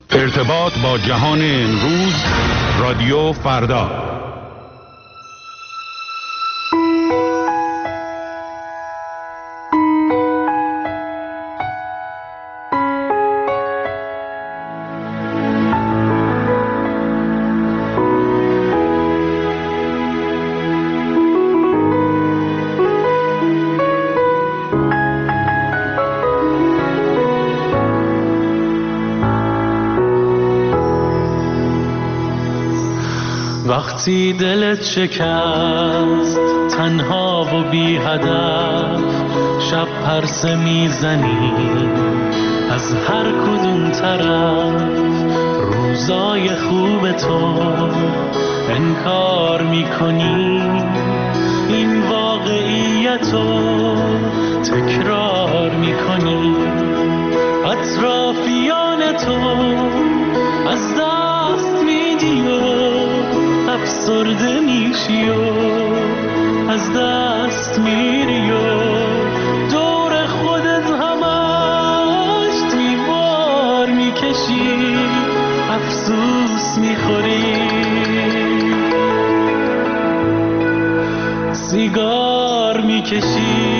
ارتباط با جهان امروز، رادیو فردا. وقتی دلت شکست تنها و بی هدف، شب پرسه میزنی از هر کدوم طرف، روزای خوب تو انکار میکنی، این واقعیتو تکرار میکنی، اطرافیان تو از دست میدی و افسرده میشی و از دست میری و دور خودت همش دیوار میکشی، افسوس میخوری، سیگار میکشی.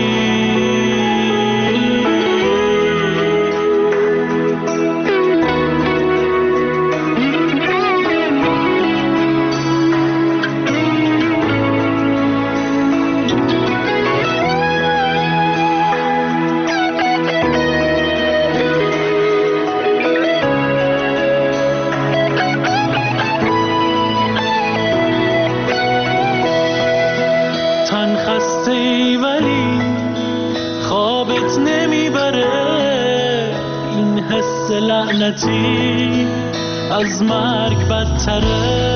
لعنتی از مرگ بدتره،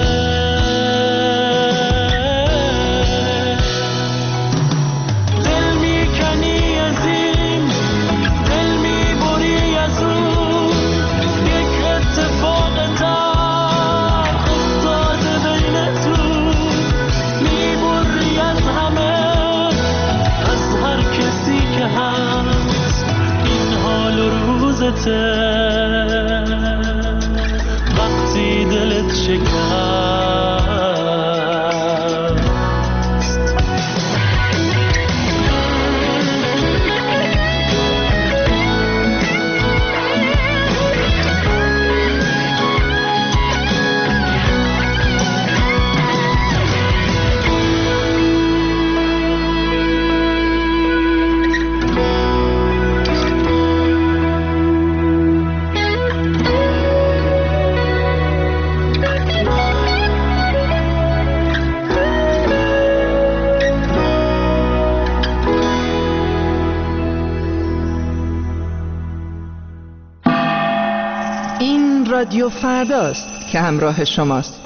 دل میکنی از این، دل میبری از اون، یک اتفاق تلخ افتاده بینتون، میبری از همه، از هر کسی که هست، این حال و روزته. وقتی دلت شکست رادیو فرداست که همراه شماست.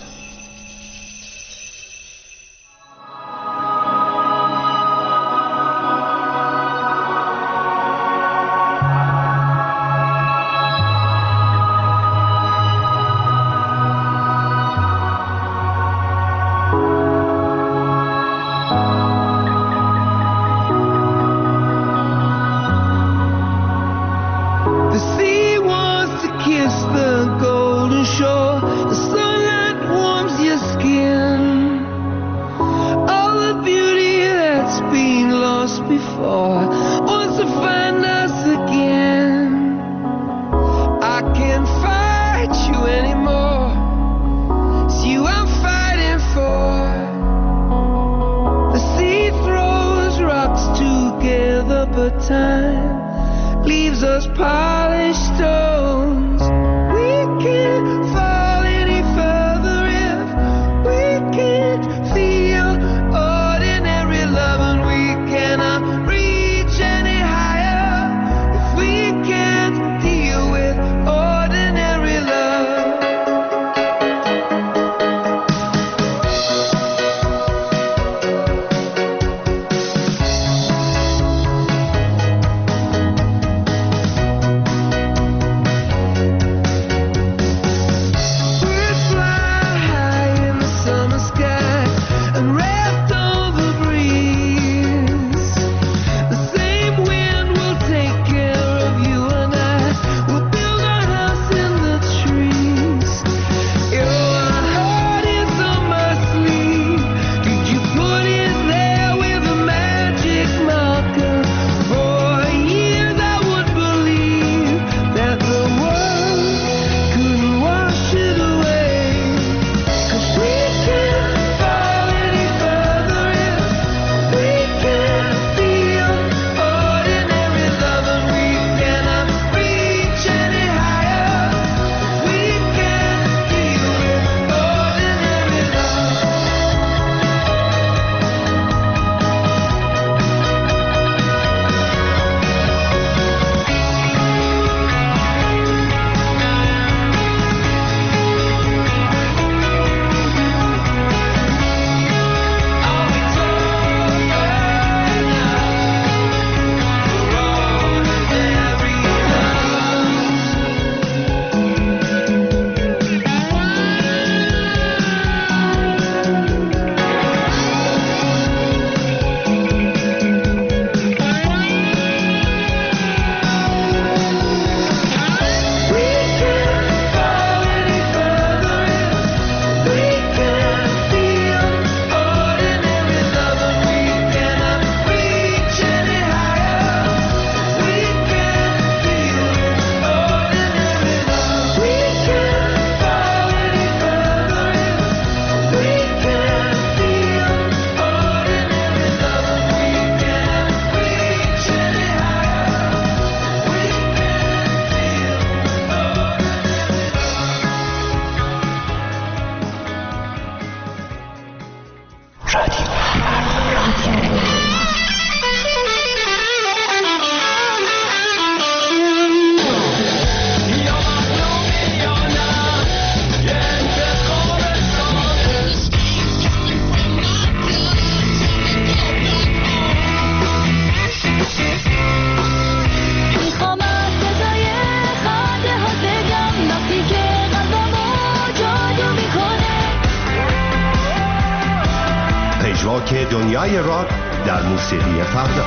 ترک دنیای راک در موسیقی فردا.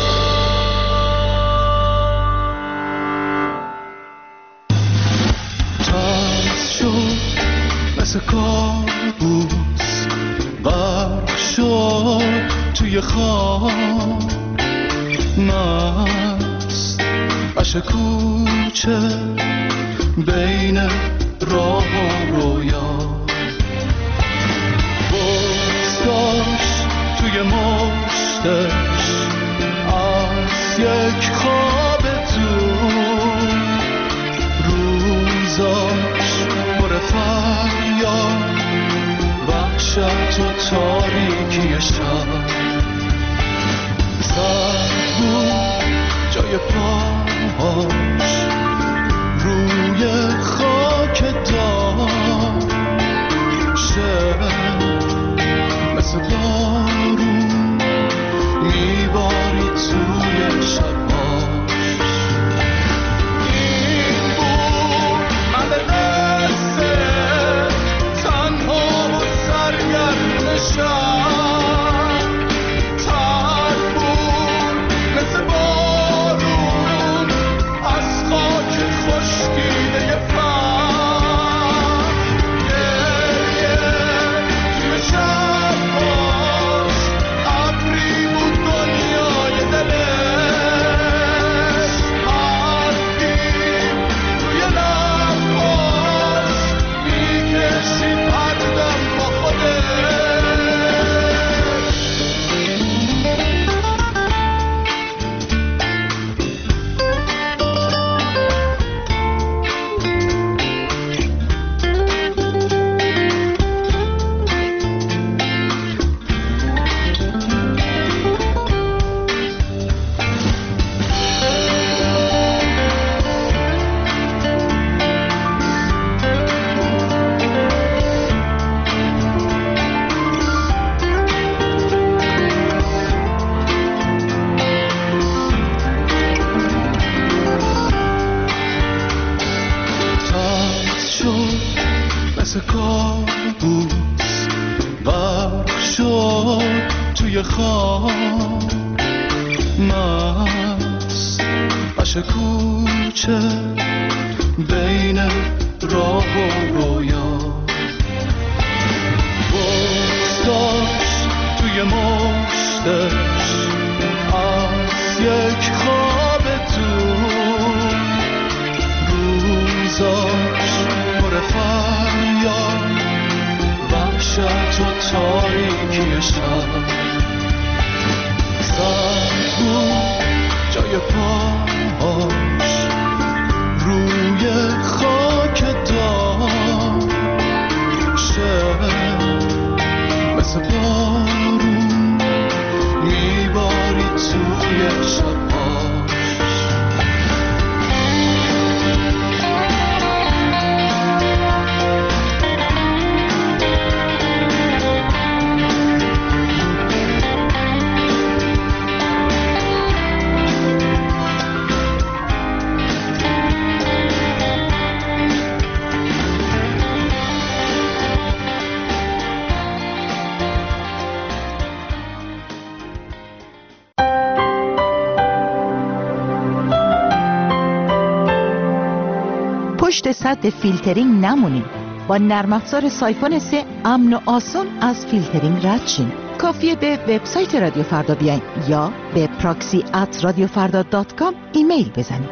ترس شد مثل کابوس، غرق شد توی خواب، مست عشق کوچه بین راه و رویا، بزداشت توی مشتش از یک خواب دور، روزاش پر فریاد، وحشت و تاریکی شب، سرد بود جای پاهاش روی خاک دار، شب مثل بارون میباری توی شباش. این بود من قصه تنها و سرگرم شب، تر بود مثل بارون از خاک خشکیده فر، گریه توی شباش ابری بود دنیای دلش، حرفی توی لباش میکشید هر دم با خودش. ترس شد مثل کابوس، غرق شد توی خواب، مست عشق کوچه بین راه و رویا، بزداشت توی مشتش از یک خواب دور، روزاش پر فریاد، وحشت و تاریکی شب، سرد بود جای پاهاش روی خاک دار، شب مثل بارون میباری توی شباش. پشت سد فیلترینگ نمونید. با نرم افزار سایفون 3 امن و آسان از فیلترینگ رد شین. کافیه به وبسایت رادیو فردا بیاین یا به proxy@radiofarda.com ایمیل بزنید.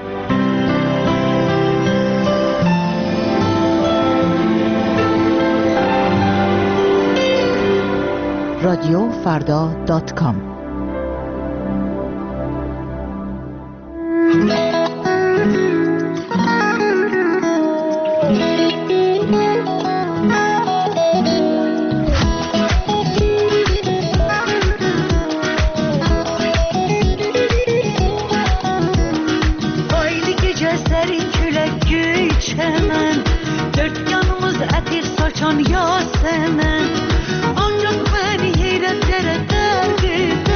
radiofarda.com. Yasemen, ancak beni heyrətlere dərdi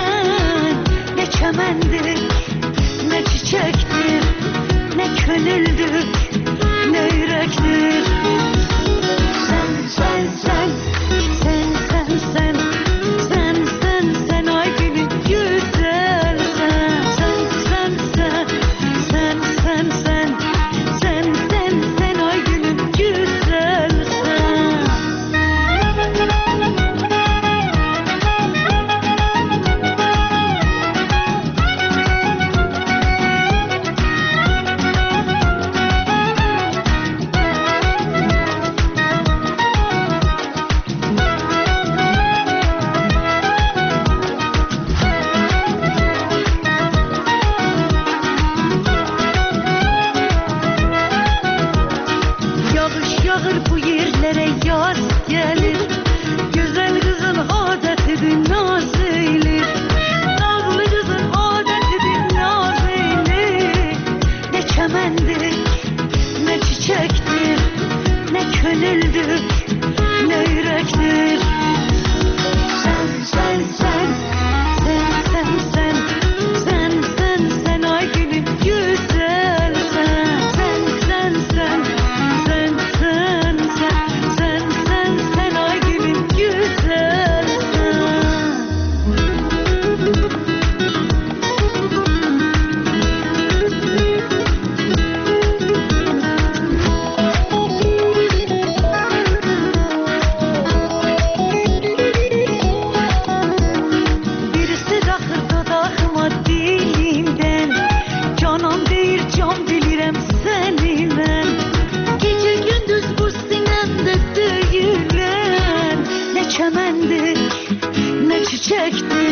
ellere yaz gelir. Güzel kızın adetidir naz eylir. Nazlı kızın adetidir naz eylir. Ne çemendir, ne çiçektir, ne könüldür, ne yürektir. Sen, sen, sen, sen, sen, sen, sen, sen, sen ay gülüm güzel sen. Sen, sen, sen, sen, sen, sen, sen, sen, sen ay gülüm güzel sen. Birisi takır dodağıma dilimden, canım deyir can bilirəm səni mən. Gecə gündüz bu sinəmdə döyülən, nə çəməndir, nə çiçəkdir,